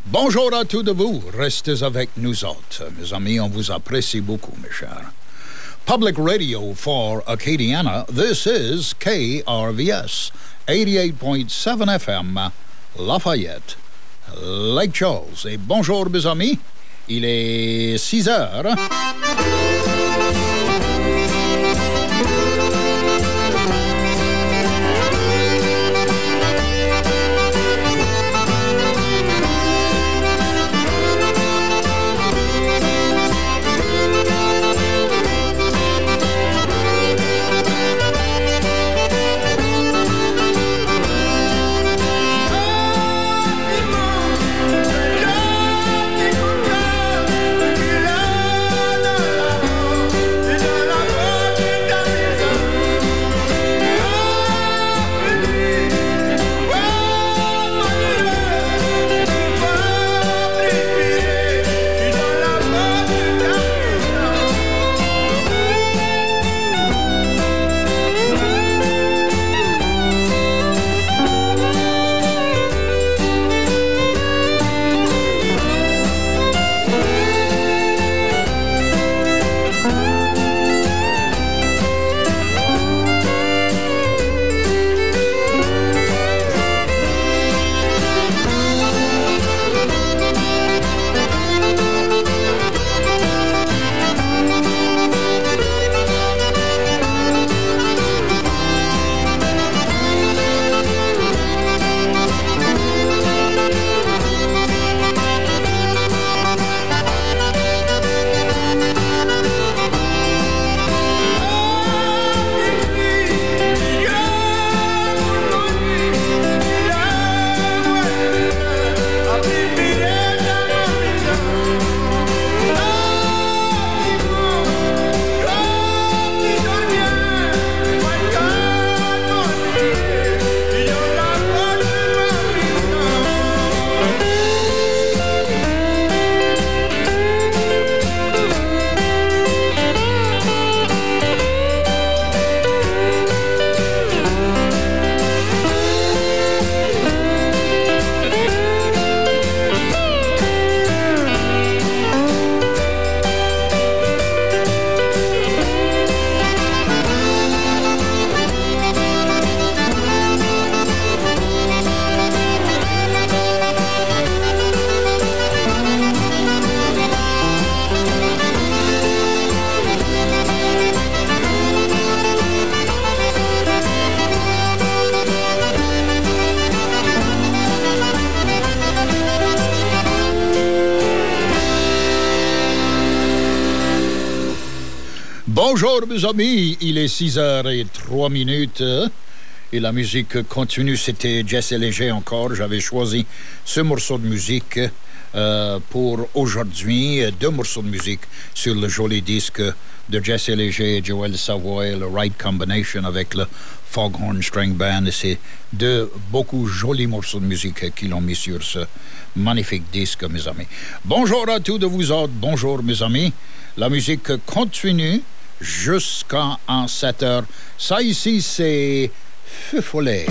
Bonjour à tous de vous, restez avec nous autres. Mes amis, on vous apprécie beaucoup, mes chers. Public Radio for Acadiana, this is KRVS, 88.7 FM, Lafayette, Lake Charles. Et bonjour, mes amis, il est 6 heures. Bonjour mes amis, il est 6h03 et la musique continue, c'était Jesse Léger encore. J'avais choisi ce morceau de musique pour aujourd'hui, 2 morceaux de musique sur le joli disque de Jesse Léger et Joël Savoy, le Right Combination avec le Foghorn String Band. Et c'est 2 beaucoup jolis morceaux de musique qu'ils ont mis sur ce magnifique disque, mes amis. Bonjour à tous de vous autres, bonjour mes amis. La musique continue jusqu'à 7h. Ça ici, c'est Feu Follet.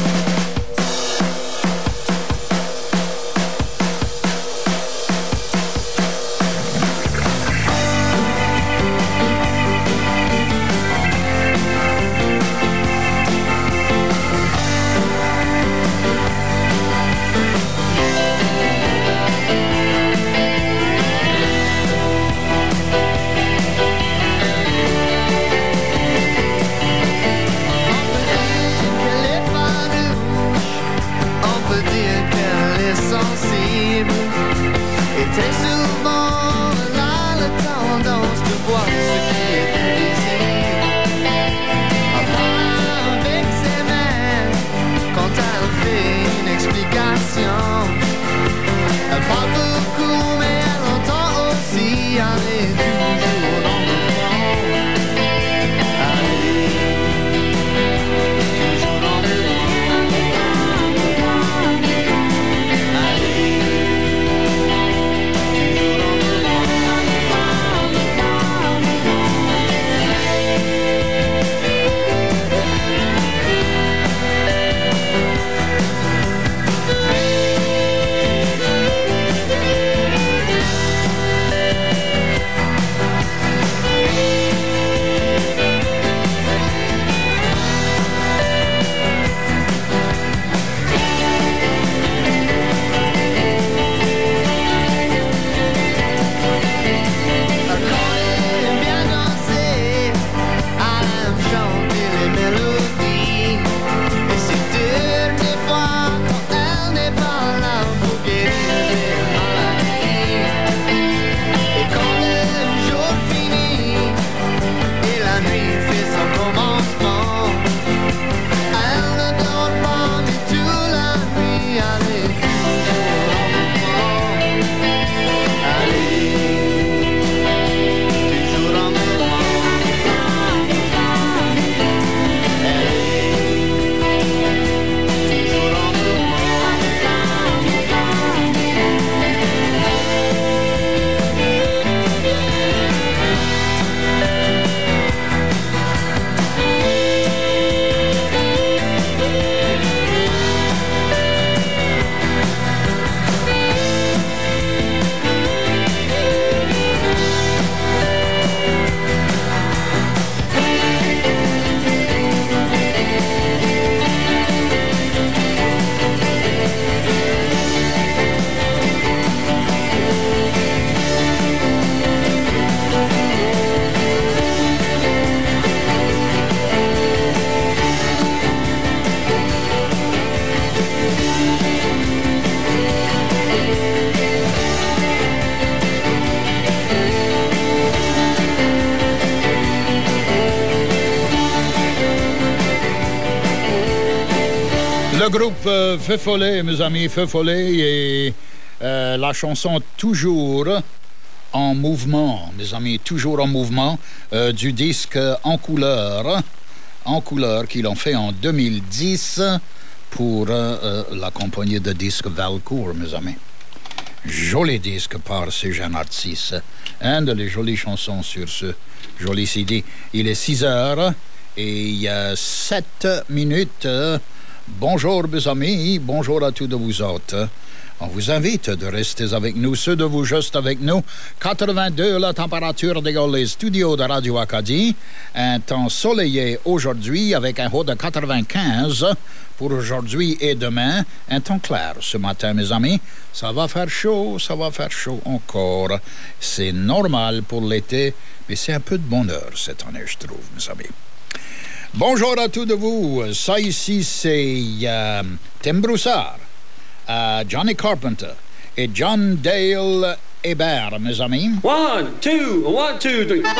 Le groupe Feu Follet, mes amis, Feu Follet et la chanson Toujours en mouvement, mes amis, Toujours en mouvement, du disque en couleur qu'ils ont fait en 2010 pour la compagnie de disques Valcourt, mes amis. Joli disque par ces jeunes artistes. Un de les jolies chansons sur ce joli CD. Il est 6 heures et il y a 7 minutes. Bonjour, mes amis. Bonjour à tous de vous autres. On vous invite de rester avec nous, ceux de vous juste avec nous. 82, la température dans les studios de Radio Acadie. Un temps soleillé aujourd'hui avec un haut de 95 pour aujourd'hui et demain. Un temps clair ce matin, mes amis. Ça va faire chaud encore. C'est normal pour l'été, mais c'est un peu de bonheur cette année, je trouve, mes amis. Bonjour à tous de vous. Ça ici, c'est Tim Broussard. Johnny Carpenter et John Dale Hébert, mes amis. 1, 2, 1, 2, 3.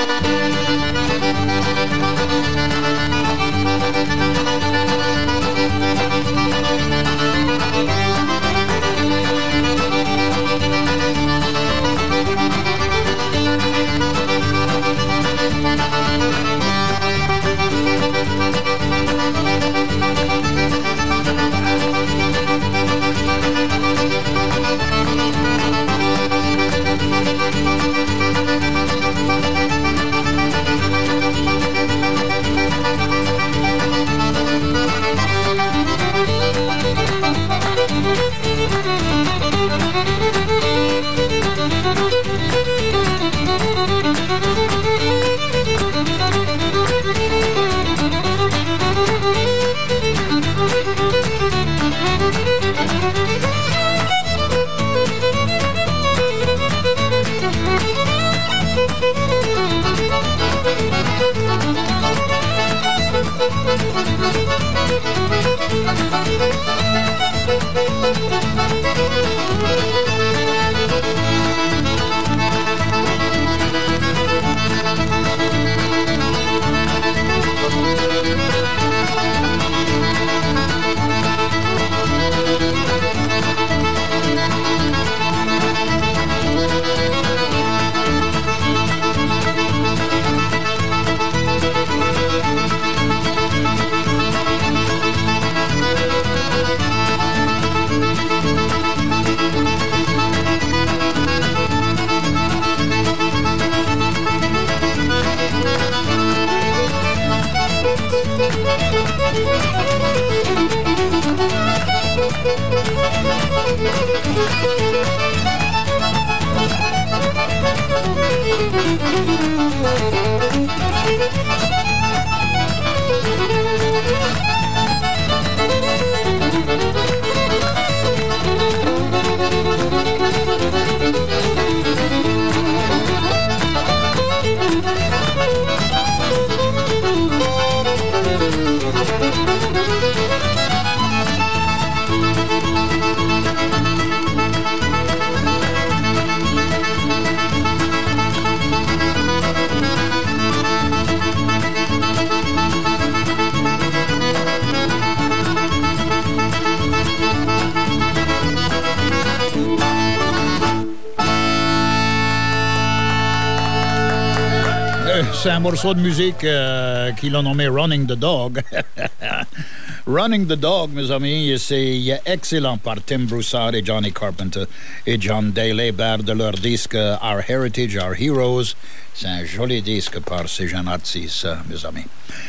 C'est un morceau de musique qu'ils ont nommé Running the Dog. Running the Dog, mes amis, c'est excellent par Tim Broussard et Johnny Carpenter et John Dale Hébert de leur disque Our Heritage, Our Heroes. C'est un joli disque par ces jeunes artistes, mes amis.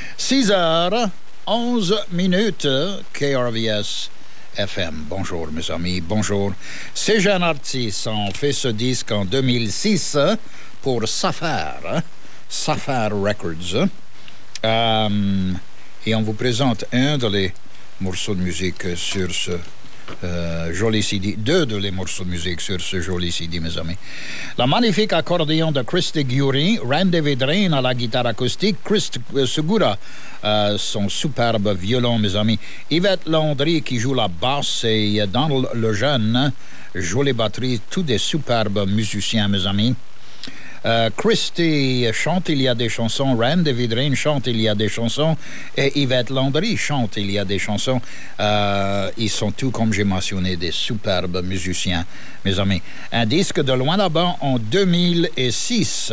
6 heures, 11 minutes, KRVS FM. Bonjour, mes amis, bonjour. Ces jeunes artistes ont fait ce disque en 2006 pour Sapphire Records. Et on vous présente un des morceaux de musique sur ce joli CD. Deux des morceaux de musique sur ce joli CD, mes amis. La magnifique accordéon de Christy Gury, Randy Vedrine à la guitare acoustique, Chris Segura, son superbe violon, mes amis. Yvette Landry qui joue la basse et Donald Lejeune joue les batteries, tous des superbes musiciens, mes amis. Christy chante Il y a des chansons, Rand de Vidrine chante Il y a des chansons et Yvette Landry chante Il y a des chansons. Ils sont tous, comme j'ai mentionné, des superbes musiciens, mes amis. Un disque de loin là-bas en 2006.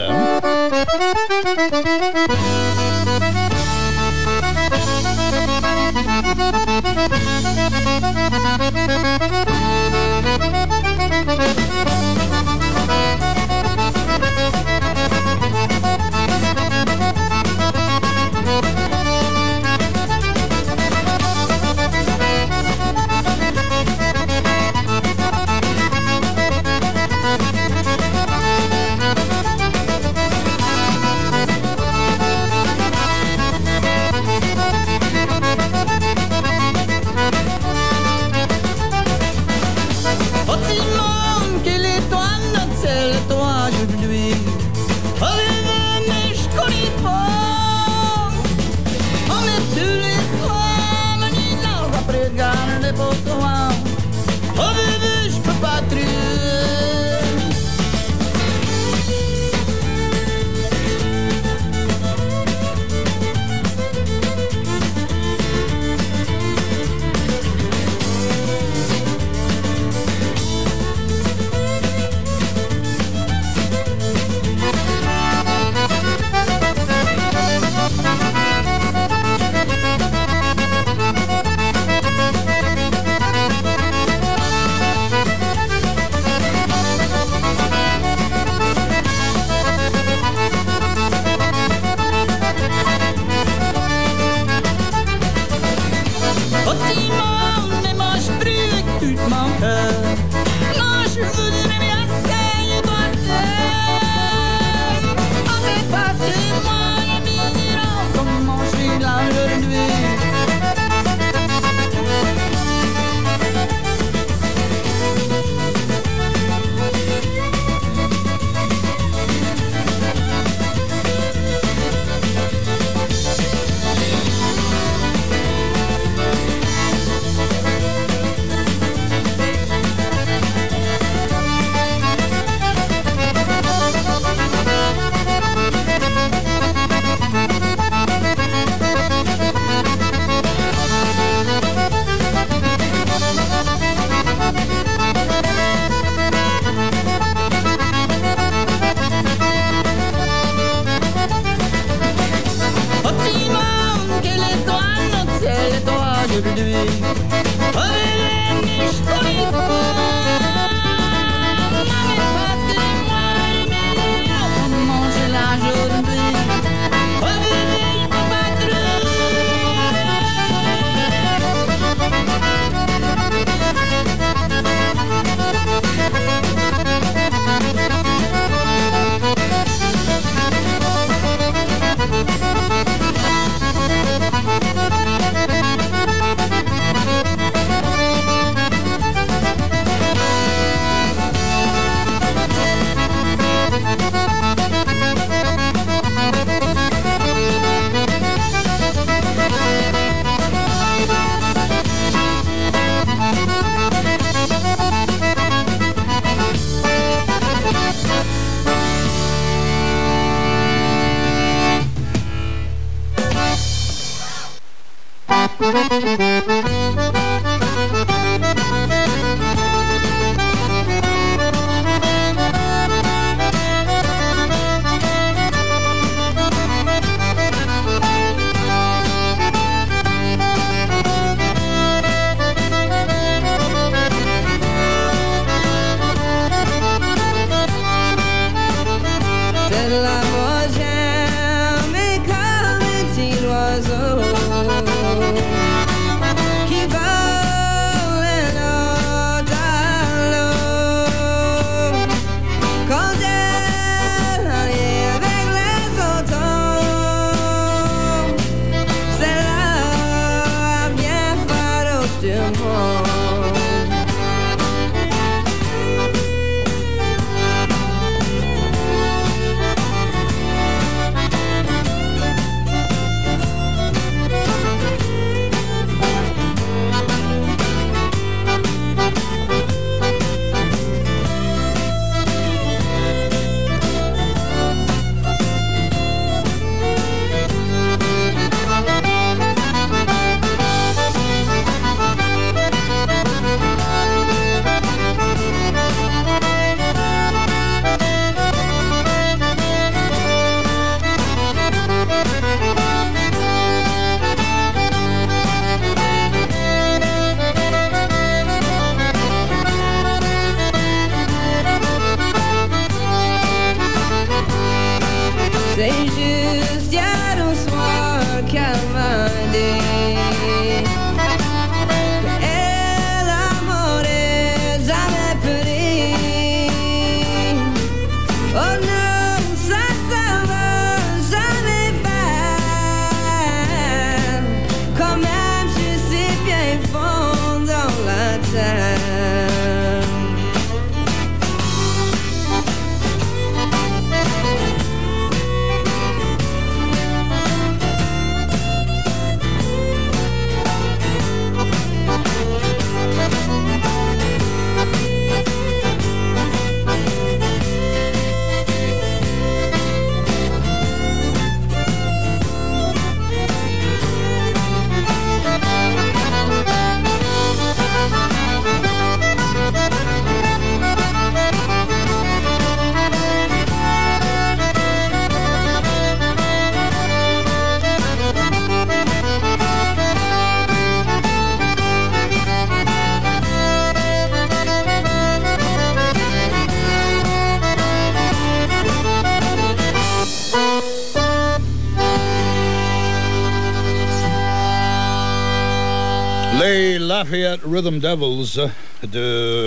les Lafayette Rhythm Devils de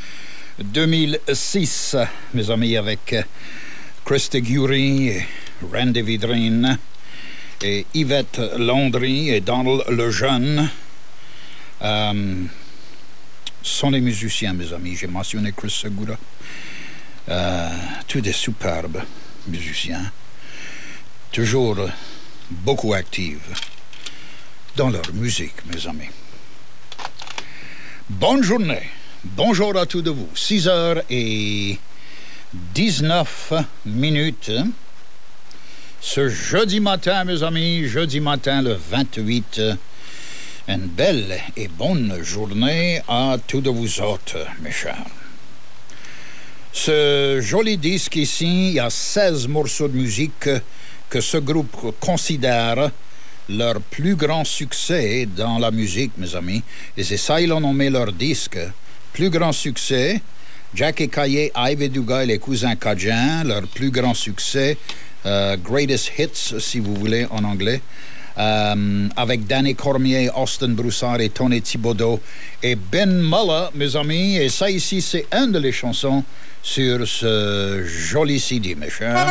2006, mes amis, avec Christy Gury et Randy Vidrine et Yvette Landry et Donald Lejeune sont des musiciens, mes amis. J'ai mentionné Chris Segura. Tous des superbes musiciens, toujours beaucoup actifs dans leur musique, mes amis. Bonne journée. Bonjour à tous de vous. 6h19 ce jeudi matin, mes amis, jeudi matin le 28. Une belle et bonne journée à tous de vous autres, mes chers. Ce joli disque ici, il y a 16 morceaux de musique que ce groupe considère leur plus grand succès dans la musique, mes amis. Et c'est ça, ils ont nommé leur disque. Plus grand succès, Jack et Caillé, Ive et Dugas et les cousins Cajun, leur plus grand succès, Greatest Hits, si vous voulez, en anglais, avec Danny Cormier, Austin Broussard et Tony Thibodeau et Ben Muller, mes amis. Et ça ici, c'est une de les chansons sur ce joli CD, mes chers.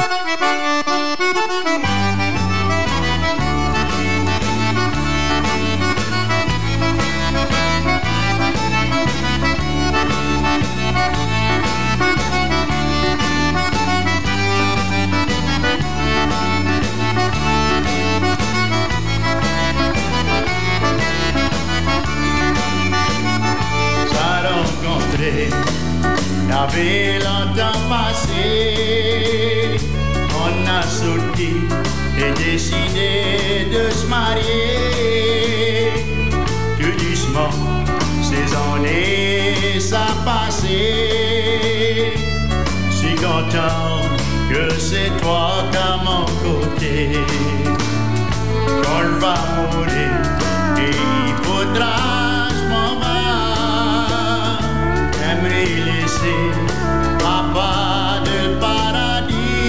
La ville longtemps passé, on a sauté et décidé de se marier. Tout doucement, ces années, ça passé. Si content que c'est toi qu'à mon côté. Quand je vais mourir, et il faudra je m'en vais. J'aimerais laisser papa de paradis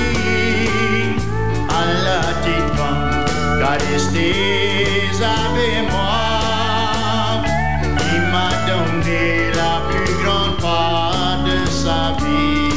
à la petite femme qui restait avec moi. Il m'a donné la plus grande part de sa vie.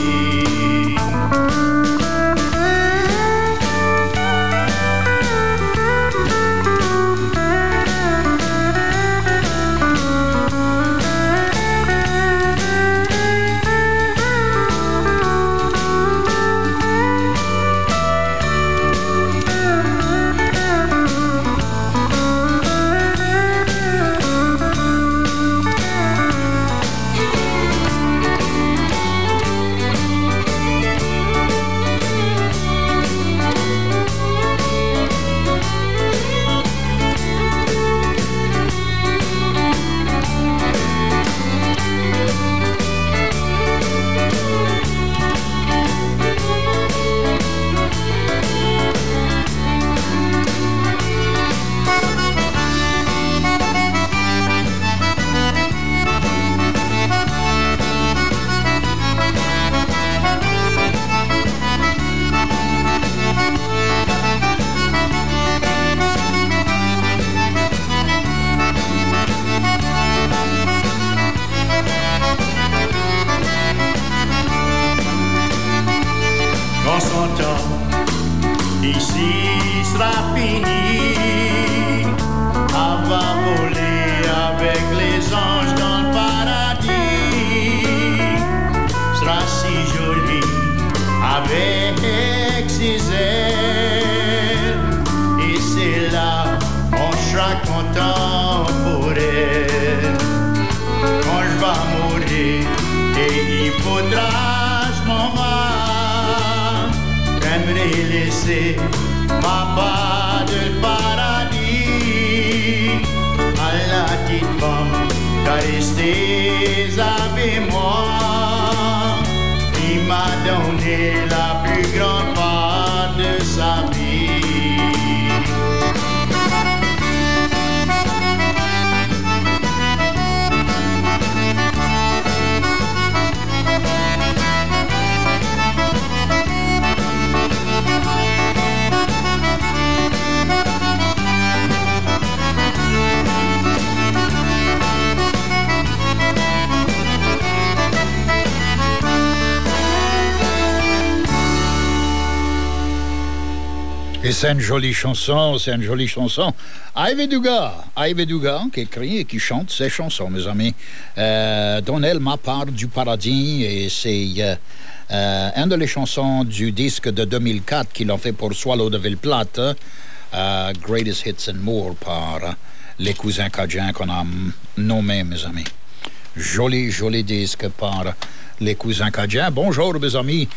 Et c'est une jolie chanson, c'est une jolie chanson. Ivy Dugas qui écrit et qui chante ces chansons, mes amis. Donnez ma part du paradis, et c'est une des chansons du disque de 2004 qu'il a fait pour Swallow de Ville-Plate, Greatest Hits and More, par les cousins Cajun qu'on a nommés, mes amis. Joli disque par les cousins Cajun. Bonjour, mes amis,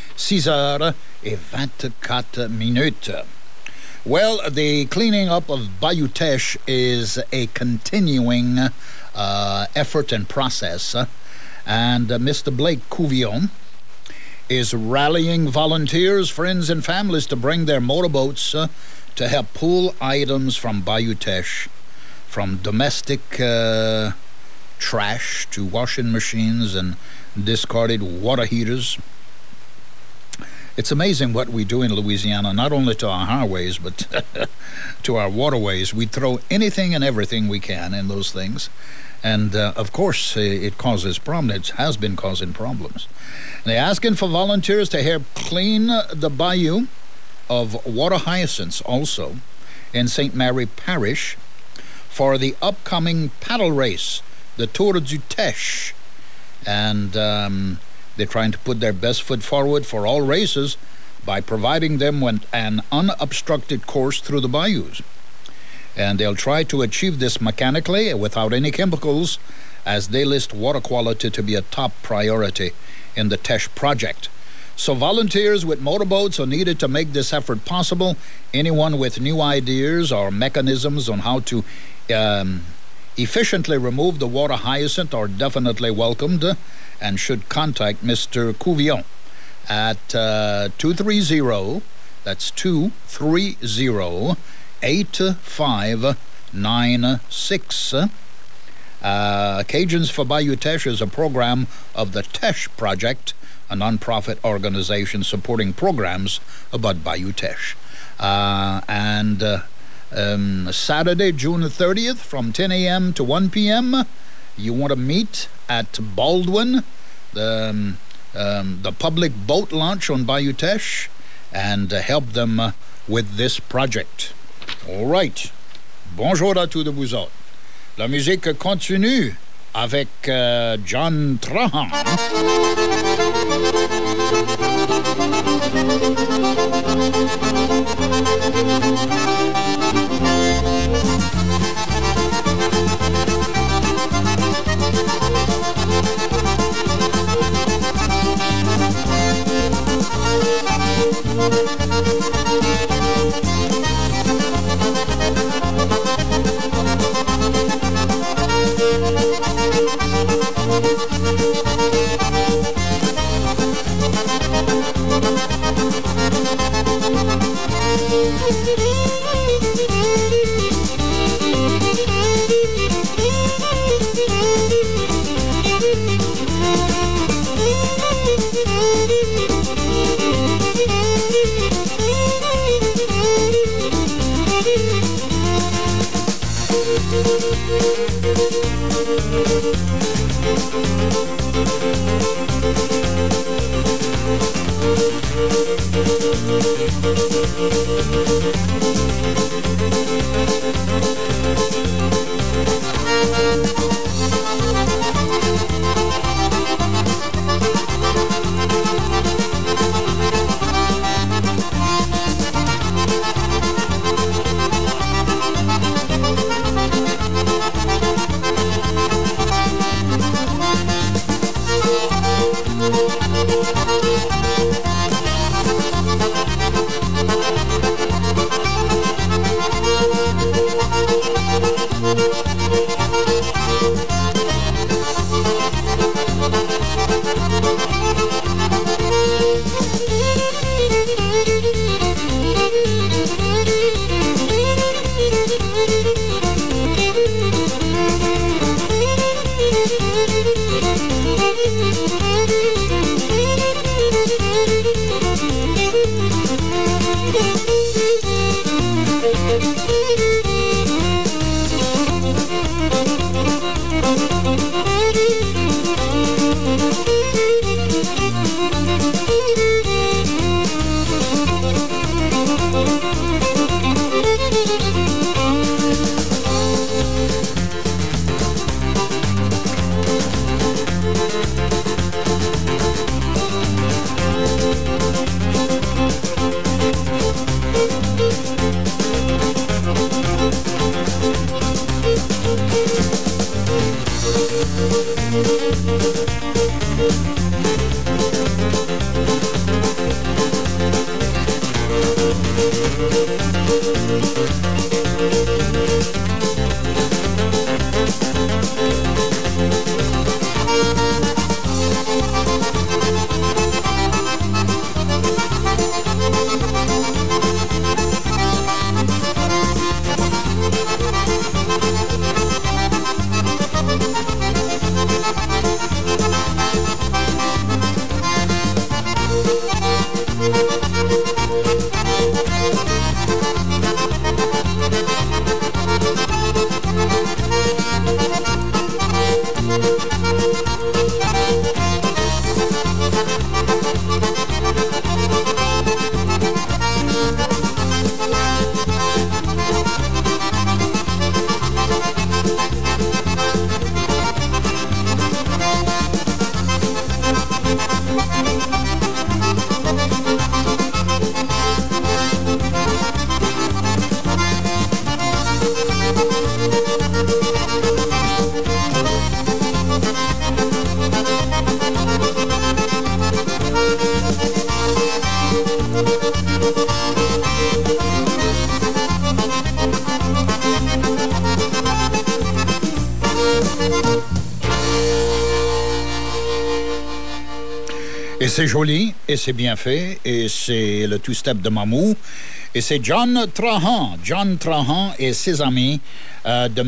6h24. Well, the cleaning up of Bayou Teche is a continuing effort and process, and Mr. Blake Couvillon is rallying volunteers, friends, and families to bring their motorboats to help pull items from Bayou Teche, from domestic trash to washing machines and discarded water heaters. It's amazing what we do in Louisiana, not only to our highways, but to our waterways. We throw anything and everything we can in those things. And, of course, it causes problems. It has been causing problems. They're asking for volunteers to help clean the bayou of water hyacinths also in St. Mary Parish for the upcoming paddle race, the Tour du Teche. And they're trying to put their best foot forward for all races by providing them with an unobstructed course through the bayous. And they'll try to achieve this mechanically without any chemicals, as they list water quality to be a top priority in the Teche project. So volunteers with motorboats are needed to make this effort possible. Anyone with new ideas or mechanisms on how to efficiently remove the water hyacinth are definitely welcomed, and should contact Mr. Couvillon at 230, that's 230-8596. Cajuns for Bayou Teche is a program of the Teche Project, a nonprofit organization supporting programs about Bayou Teche. Saturday, June 30th, from 10 a.m. to 1 p.m., you want to meet at Baldwin, the public boat launch on Bayou Teche, and help them with this project. All right. Bonjour à tous de vous autres. La musique continue avec John Trahan. Et c'est joli, et c'est bien fait, et c'est le two-step de Mamou. Et c'est John Trahan et ses amis de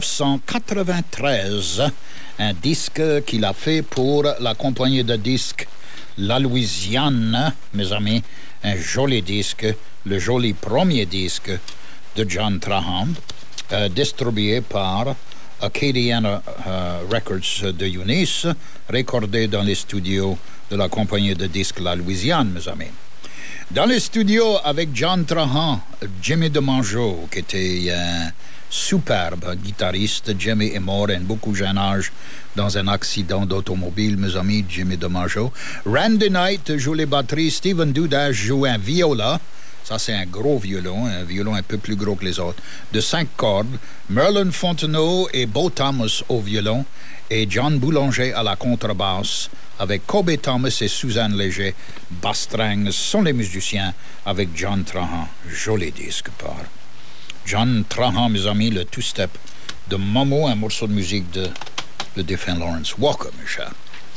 1993. Un disque qu'il a fait pour la compagnie de disques La Louisiane, mes amis. Un joli disque, le joli premier disque de John Trahan, distribué par Acadiana Records de Eunice, recordé dans les studios de la compagnie de disques La Louisiane, mes amis. Dans les studios avec John Trahan, Jimmy DeMangeau, qui était un superbe guitariste. Jimmy est mort à un beaucoup jeune âge dans un accident d'automobile, mes amis, Jimmy DeMangeau. Randy Knight joue les batteries, Stephen Dudas joue un viola. Ça, c'est un gros violon, un violon un peu plus gros que les autres, de 5 cordes. Merlin Fontenot et Beau Thomas au violon, et John Boulanger à la contrebasse, avec Kobe Thomas et Suzanne Léger. Bastring sont les musiciens avec John Trahan. Joli disque par John Trahan, mes amis, le two-step de Momo, un morceau de musique de le défunt Lawrence Walker, mes chers.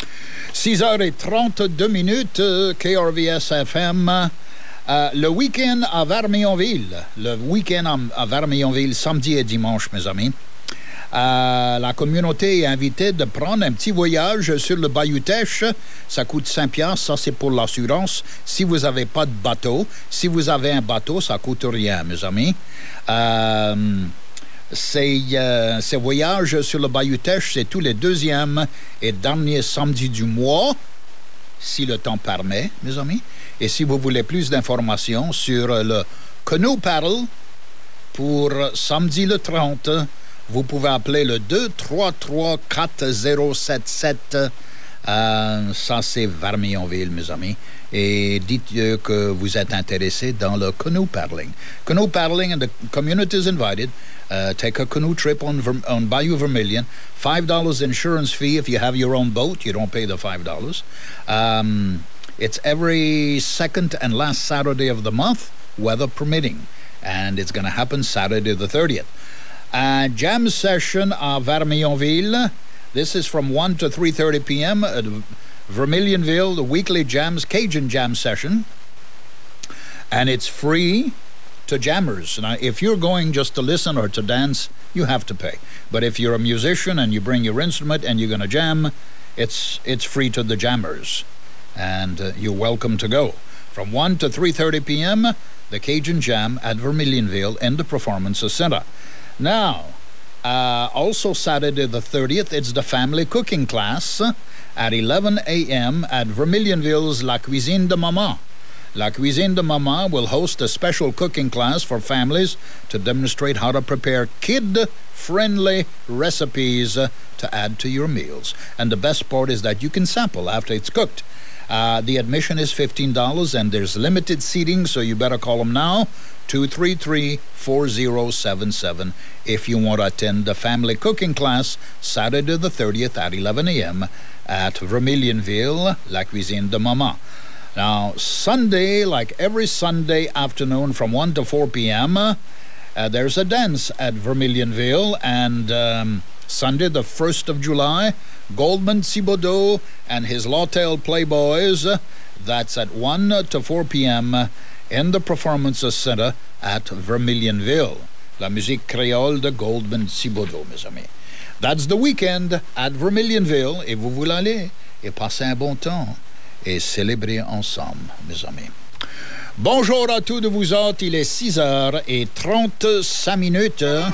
6h32, KRVS FM. Le week-end à Vermillonville. Le week-end à Vermillonville, samedi et dimanche, mes amis. La communauté est invitée de prendre un petit voyage sur le Bayou Teche. Ça coûte 5 $, ça c'est pour l'assurance. Si vous n'avez pas de bateau, si vous avez un bateau, ça coûte rien, mes amis. Ces voyages sur le Bayou Teche, c'est tous les deuxièmes et derniers samedis du mois, si le temps permet, mes amis. Et si vous voulez plus d'informations sur le Canoe Paddle pour samedi le 30, vous pouvez appeler le 233-4077. Ça, c'est Vermillonville, mes amis. Et dites que vous êtes intéressé dans le canoe paddling. Canoe paddling, and the community is invited. Take a canoe trip on Bayou Vermilion. $5 insurance fee if you have your own boat. You don't pay the $5. It's every second and last Saturday of the month, weather permitting. And it's going to happen Saturday the 30th. Jam session à Vermillonville. This is from 1 to 3:30 p.m. at Vermilionville, the weekly jams, Cajun jam session. And it's free to jammers. Now, if you're going just to listen or to dance, you have to pay. But if you're a musician and you bring your instrument and you're going to jam, it's free to the jammers. And you're welcome to go. From 1 to 3:30 p.m., the Cajun Jam at Vermilionville in the Performance Center. Now, also Saturday the 30th, it's the family cooking class at 11 a.m. at Vermilionville's La Cuisine de Maman. La Cuisine de Maman will host a special cooking class for families to demonstrate how to prepare kid-friendly recipes to add to your meals. And the best part is that you can sample after it's cooked. The admission is $15, and there's limited seating, so you better call them now, 233-4077, if you want to attend the family cooking class Saturday the 30th at 11 a.m. at Vermilionville, La Cuisine de Maman. Now, Sunday, like every Sunday afternoon from 1 to 4 p.m., there's a dance at Vermilionville, and Sunday the 1st of July, Goldman Thibodeau and his Lawtail Playboys. That's at 1 to 4 p.m. in the Performance Center at Vermilionville. La musique créole de Goldman Thibodeau, mes amis. That's the weekend at Vermilionville. Et vous voulez aller et passer un bon temps et célébrer ensemble, mes amis. Bonjour à tous de vous autres. Il est 6h35.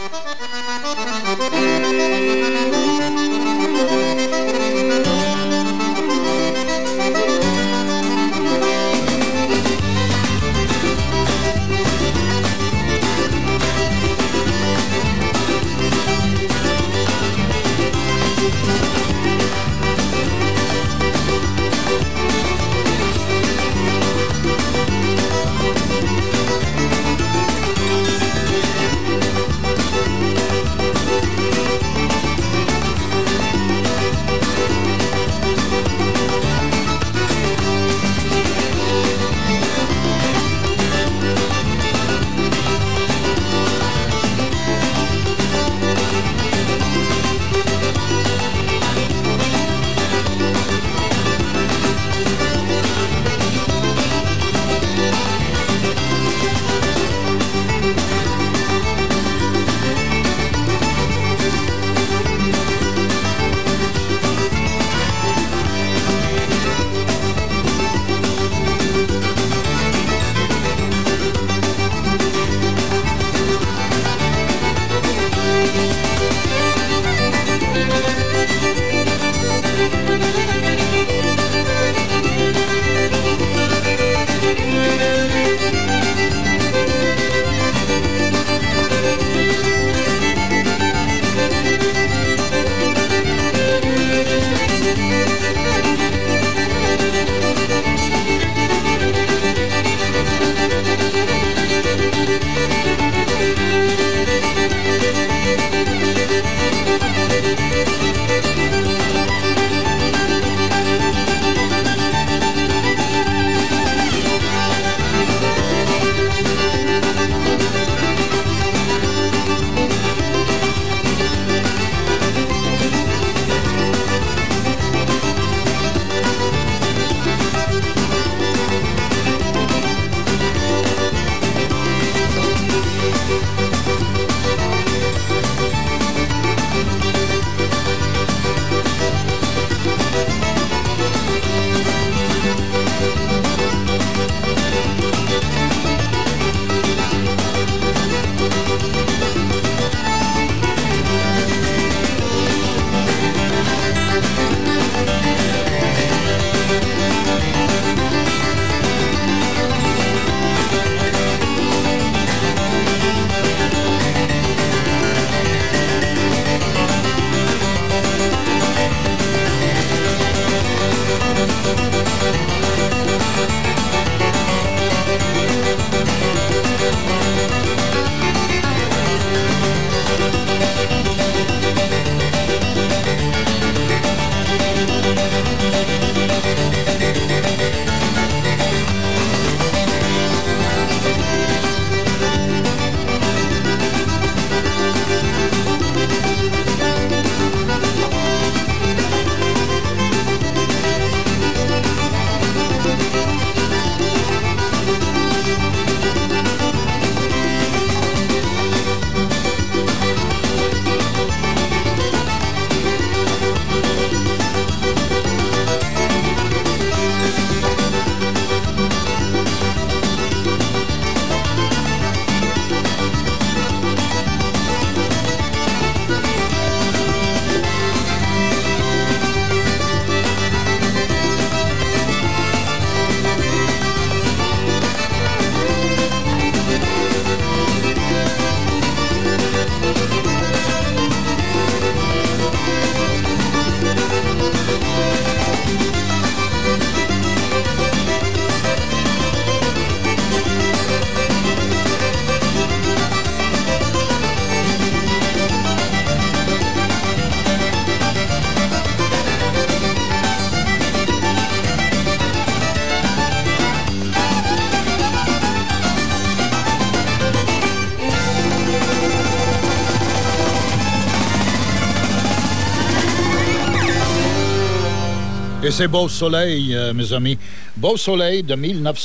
Et c'est Beau Soleil, mes amis. Beau Soleil de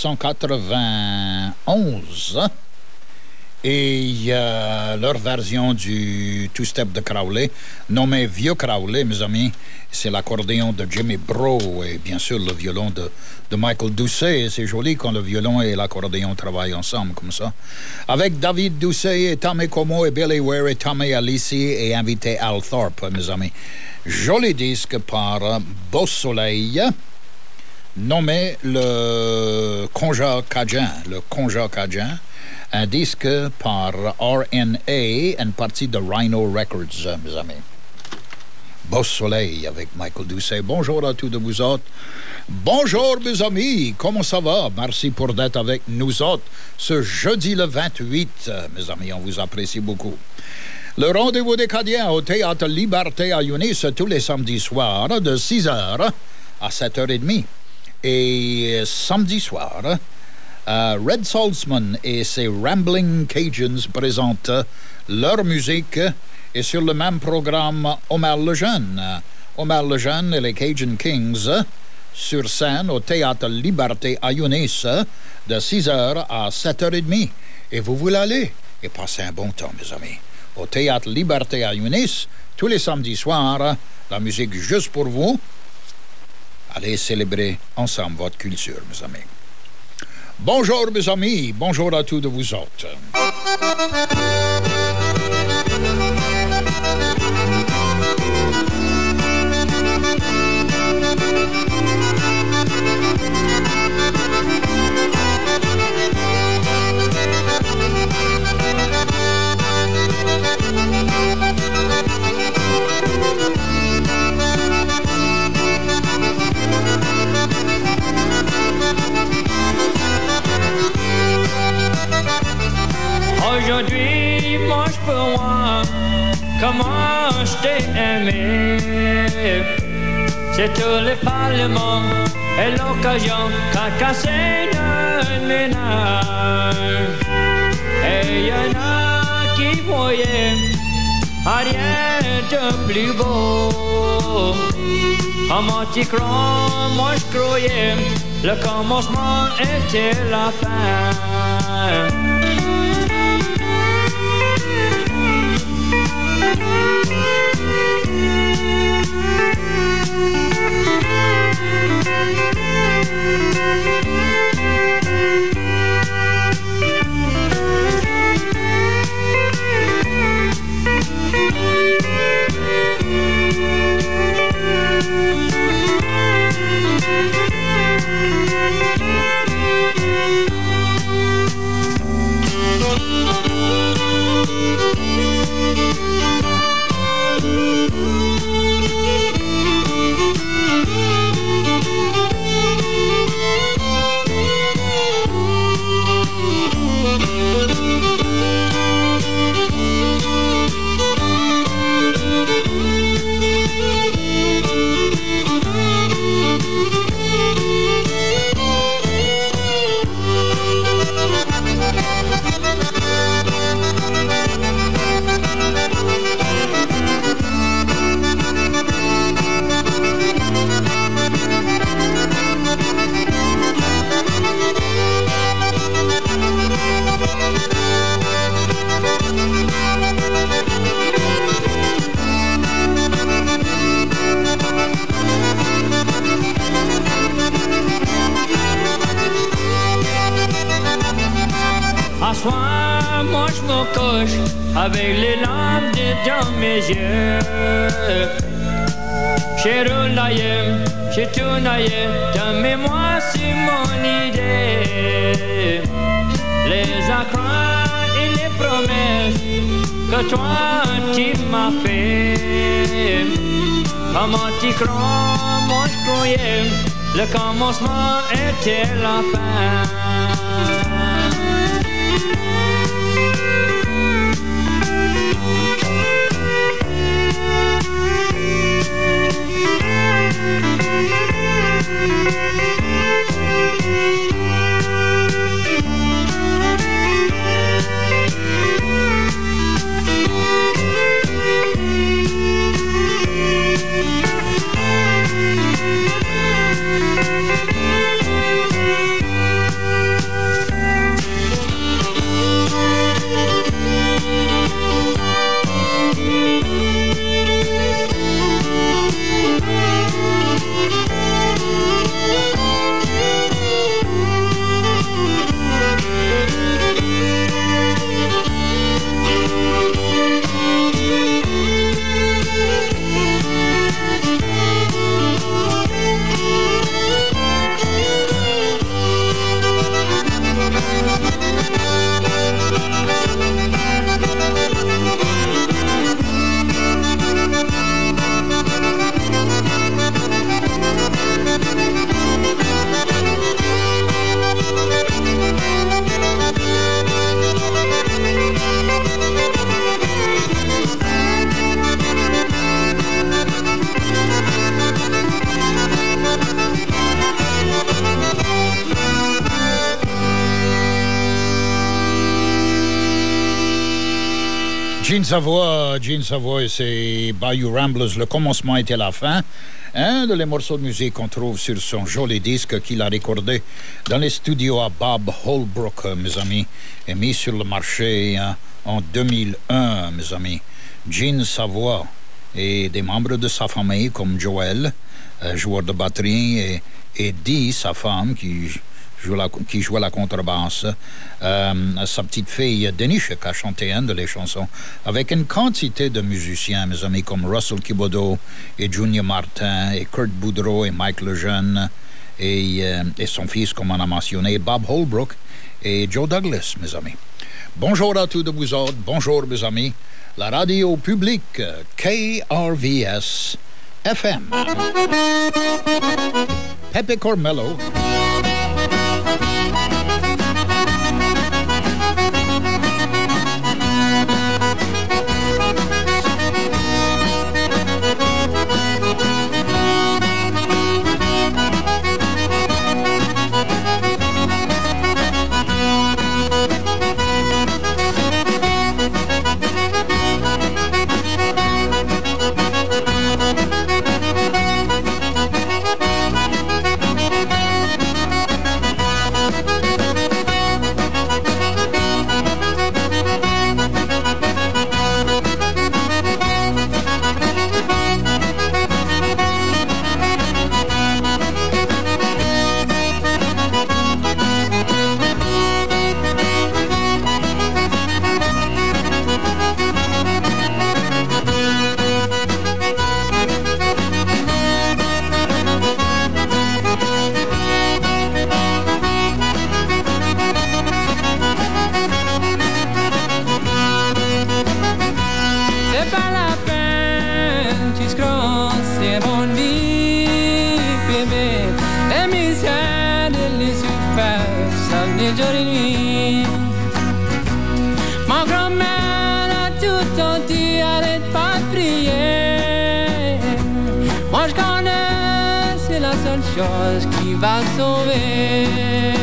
1991. Et leur version du two-step de Crowley, nommé Vieux Crowley, mes amis, c'est l'accordéon de Jimmy Bro et bien sûr le violon de Michael Doucet. Et c'est joli quand le violon et l'accordéon travaillent ensemble comme ça. Avec David Doucet et Tommy Como et Billy Ware et Tommy Alici et invité Al Thorpe, mes amis. Joli disque par Beau Soleil, nommé le Conja Cajun. Le Conja Cajun. Un disque par RNA, une partie de Rhino Records, mes amis. Beau Soleil avec Michael Doucet. Bonjour à tous de vous autres. Bonjour, mes amis. Comment ça va? Merci pour d'être avec nous autres ce jeudi le 28. Mes amis, on vous apprécie beaucoup. Le rendez-vous des Cadiens au Théâtre Liberté à Yunis tous les samedis soirs de 6h à 7h30. Et samedi soir, Red Saltzman et ses Rambling Cajuns présentent leur musique et sur le même programme Omar Lejeune. Omar Lejeune et les Cajun Kings sur scène au Théâtre Liberté à Yunis de 6h à 7h30. Et vous voulez aller et passer un bon temps, mes amis. Au Théâtre Liberté à Yunis, tous les samedis soirs, la musique juste pour vous. Allez célébrer ensemble votre culture, mes amis. Bonjour, mes amis. Bonjour à tous de vous autres. Aujourd'hui, moi je peux voir comment je t'ai aimé. C'est tout le Parlement et l'occasion qu'a cassé le ménage. Et y en a qui voyaient rien de plus beau. Comment tu crois, moi je croyais, le commencement était la fin. Moi je me couche avec les larmes dans mes yeux. J'ai roulaillé, j'ai tournaillé, dans mémoire c'est mon idée. Les accrocs et les promesses que toi tu m'as fait. Comment tu crois, moi je croyais, le commencement était la fin. Gene Savoy et ses Bayou Ramblers, le commencement était la fin. Un de les morceaux de musique qu'on trouve sur son joli disque qu'il a recordé dans les studios à Bob Holbrook, mes amis, et mis sur le marché en 2001, mes amis. Gene Savoy et des membres de sa famille comme Joel, joueur de batterie, et Eddie, sa femme, qui jouait la contrebasse, sa petite fille Denisha qui a chanté une de les chansons, avec une quantité de musiciens, mes amis, comme Russell Kibodo et Junior Martin et Kurt Boudreau et Mike Lejeune et son fils, comme on a mentionné, Bob Holbrook et Joe Douglas, mes amis. Bonjour à tous de vous autres, bonjour mes amis. La radio publique KRVS FM. Pepe Cormello. Chose qui va sauver.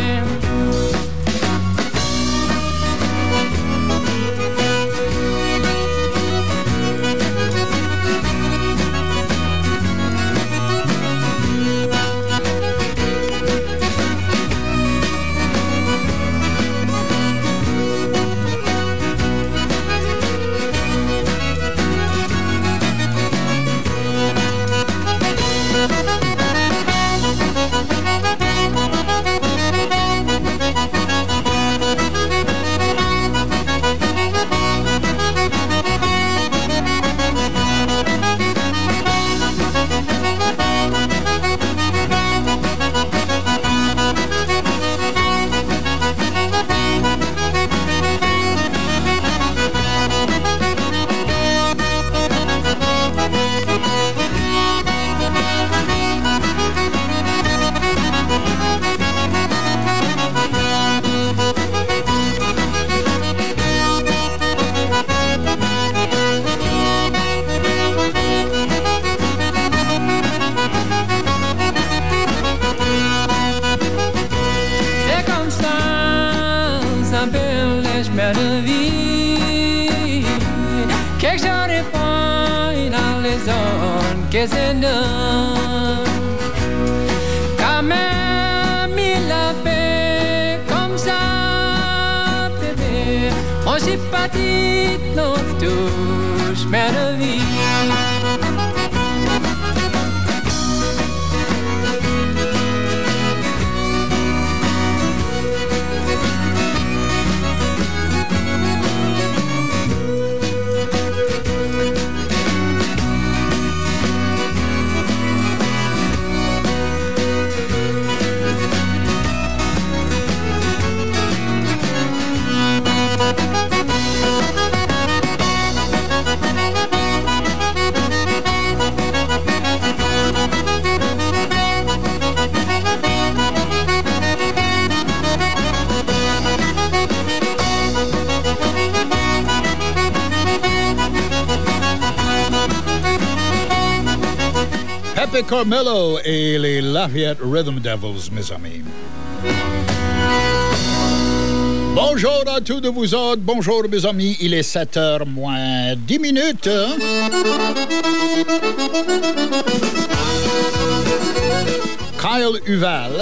Quand même il a fait comme ça, bébé. On s'y partit nos touches, mais de vie. Pepe Cormello et les Lafayette Rhythm Devils, mes amis. Bonjour à tous de vous autres, bonjour mes amis, il est 7h moins 10 minutes. Kyle Huval.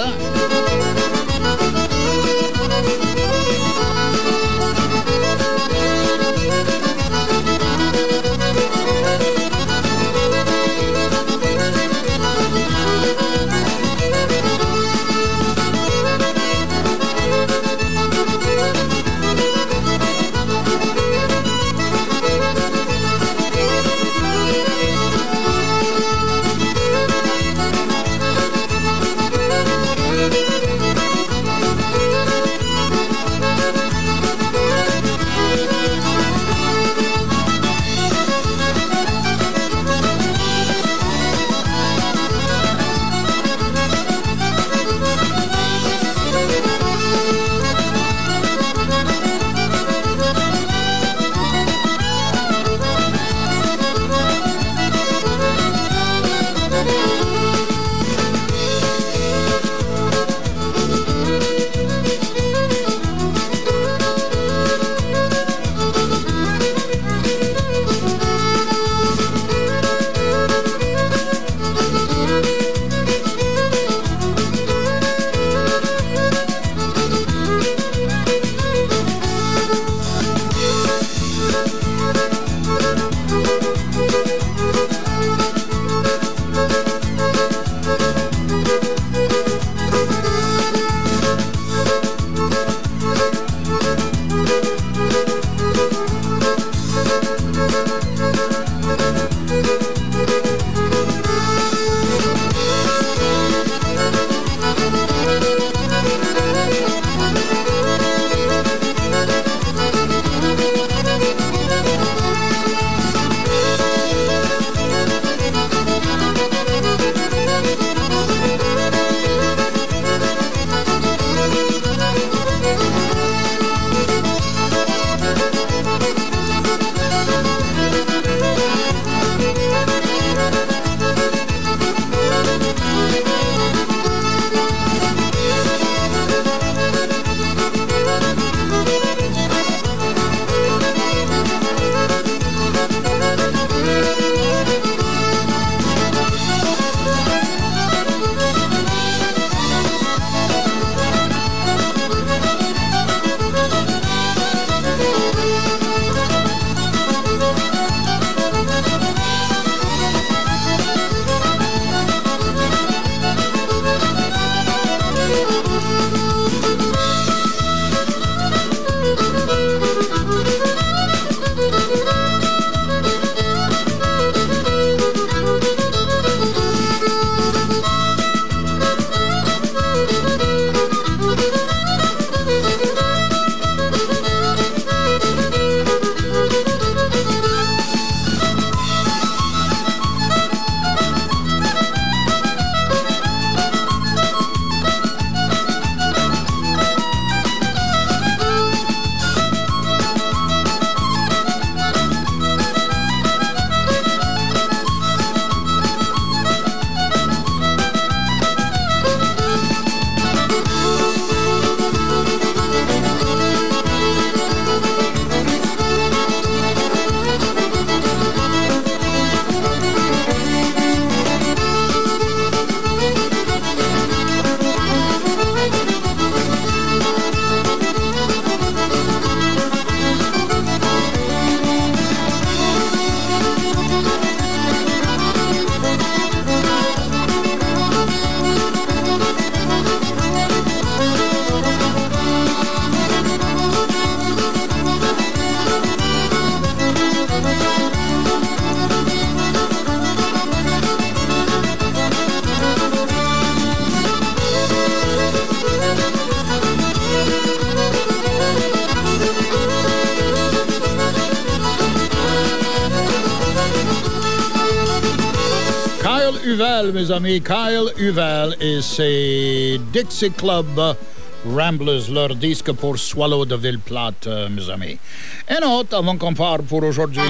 Huval, mes amis, Kyle Huval et ses Dixie Club Ramblers, leur disque pour Swallow de Ville-Plate, mes amis. Et note, avant qu'on parte pour aujourd'hui...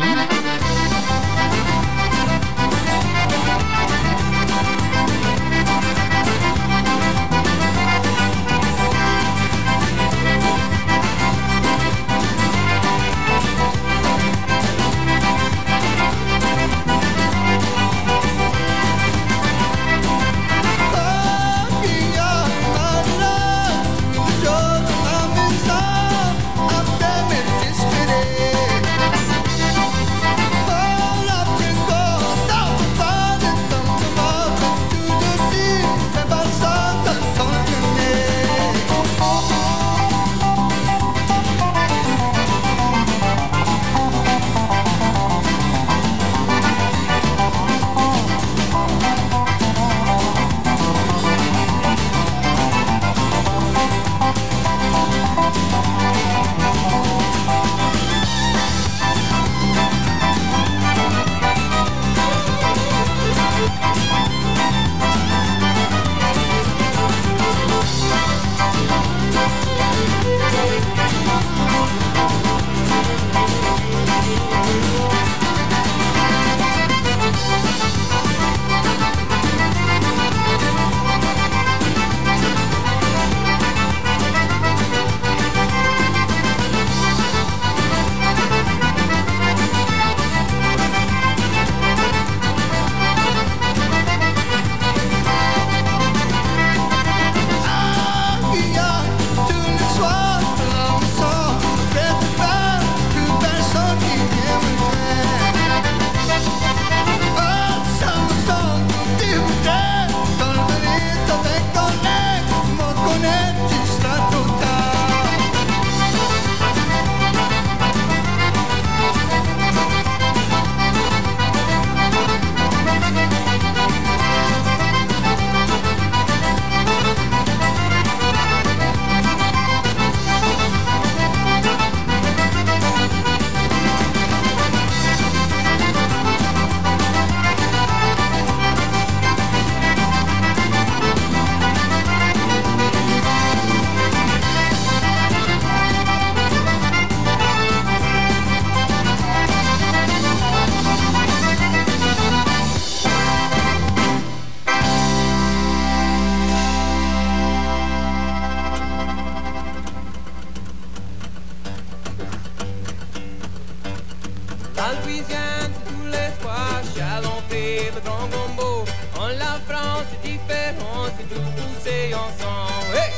En Louisiane, c'est tous les soirs, chalenté, le grand gombo. En la France, c'est différent, c'est tout poussé ensemble. Hey!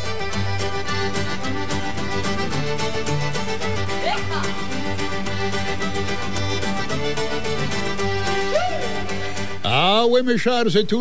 Ah oui, mes chers, c'est tout.